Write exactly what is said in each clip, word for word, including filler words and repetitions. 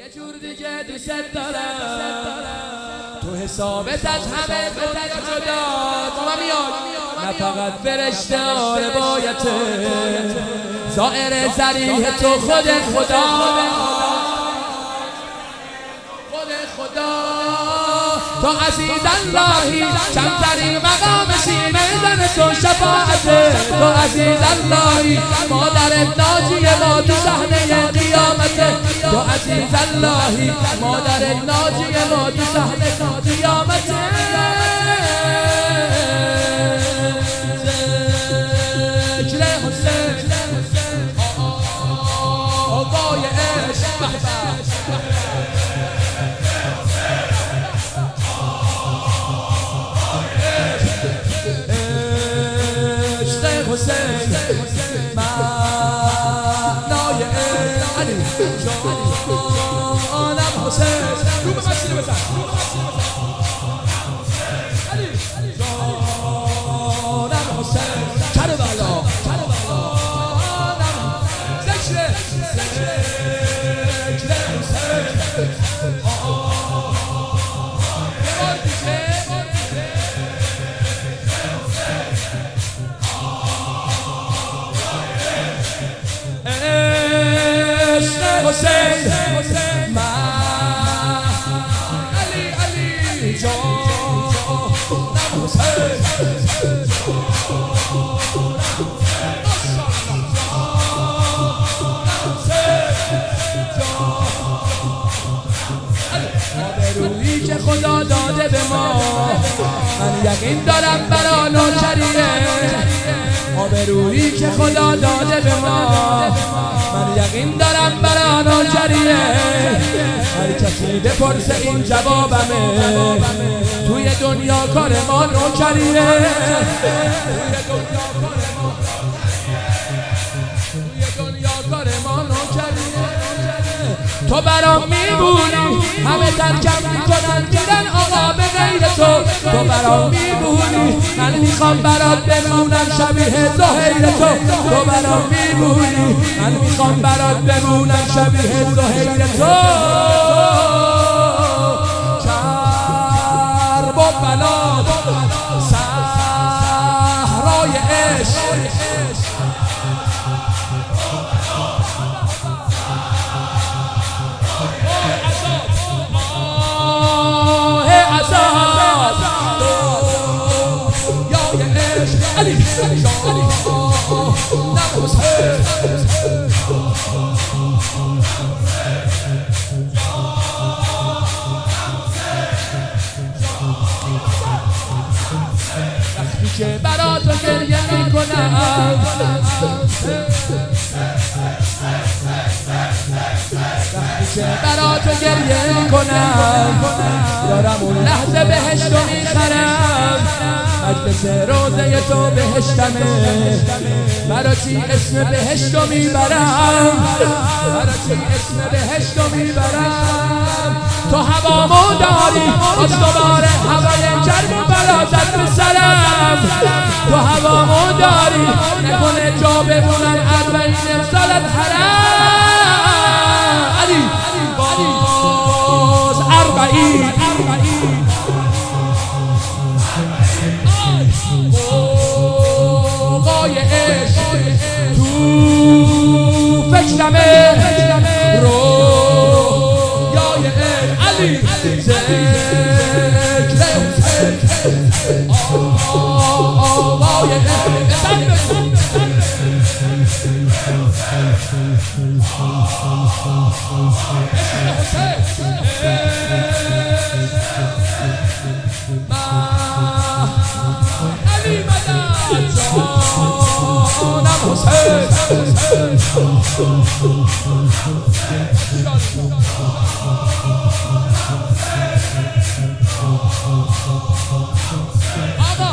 یه جور دیگه دوست دارم تو حسابت از همه دنیا جدا ما میاد نه فقط فرشته ها روایته ظاهر ذریح تو خود خدا خود خدا تو عزیز اللهی کمترین مقام سینه زن تو شفاعته تو عزیز اللهی مادر ناجی ما تو صحنه قیامته تو عزیز اللهی مادر ناجی ما تو صحنه قیامته ذکر حسین آقای عشق حسین معنای علی جانم حسین رو به مسیح بزن علی جانم حسین کربلا جانم ذکر ذکر حسین حسین من علی علی جانم حسین آبرویی که خدا داده به ما من یقین دارم برا نوکریه آبرویی که خدا داده به ما من یقین دارم برا نوکریه هر کسی بپرسه این جوابمه توی دنیا کار ما نوکریه توی دنیا کار ما نوکریه تو برام میبونی همه ترکم میکنن میرن آقا به غیر تو تو برام میبونی من میخوام برات بمونم شبیه زهیر تو تو برام میبونی من میخوام برات بمونم شبیه زهیر تو کرب و بلا صحرای عشق علی جانم حسین وقتی که برا تو گریه میکنم وقتی که برا تو گریه میکنم دارم اون لحظه بهشتو میخرم مجلس روزه تو بهشتمه براتی اسم بهشتو میبرم براتی اسم بهشتو میبرم تو هوامو داری از دوباره هوای گرم و برازت به سرم تو هوامو داری نکنه جا بمونن اربعین سالت حرم علی باز اربعین آقای عشق تو فکرمه رویای عشق علی ذکر حسین آقای عشق علی مدد جانم حسین آقا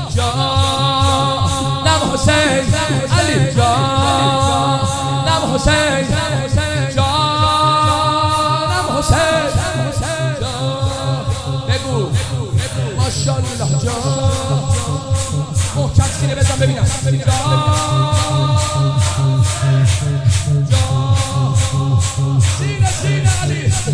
جانم حسین علی جانم حسین جانم حسین بگو ماشاءالله جان محکم سینه بزن ببینم جان سینه سینه علی